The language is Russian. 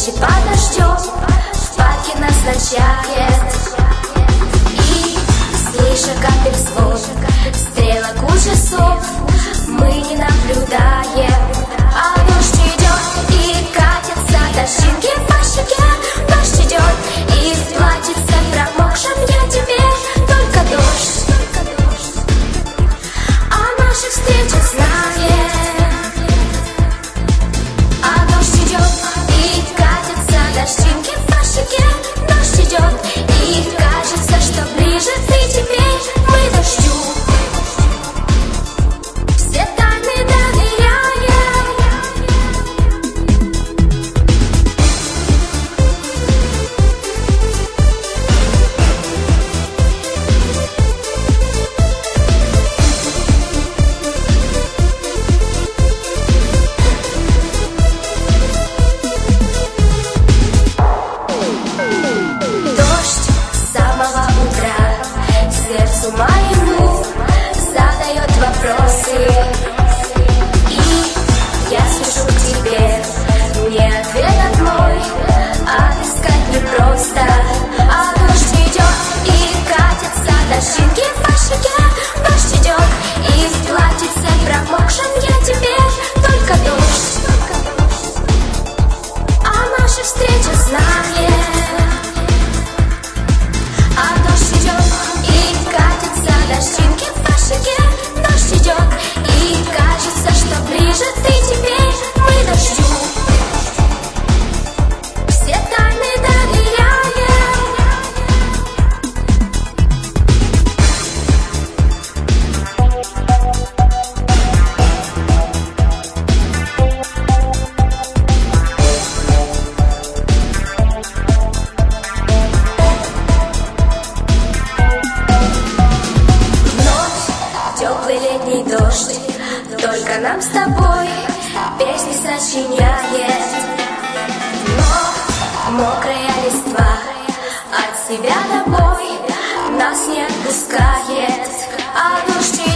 встречи под дождем в парке назначает. И слыша капель звон стрелок у часов, мы не наблюдаем, а дождь идет и катятся дождинки по щеке. Дождь идет и в платьице промокшем я теперь только дождь о наших встречах знает. А дождь идет и катятся дождинки по щеке. Дождь идет и кажется, что ближе ты теперь. Мы дождю все тайны доверяем. Дождь с самого утра сердцу моему задает вопросы, и я спешу к тебе, не ответ мой отыскать непросто. А дождь идет и катятся дождинки по щеке. Дождь идет и в платьице промокшем я теперь только дождь о нашей встрече знает. А дождь идет и катятся дождинки по щеке. Дождь идет и кажется, что ближе ты теперь. Мы дождю все тайны доверяем. Теплый летний дождь только нам с тобой песни сочиняет. Но мокрая листва от себя домой нас не отпускает. А дождь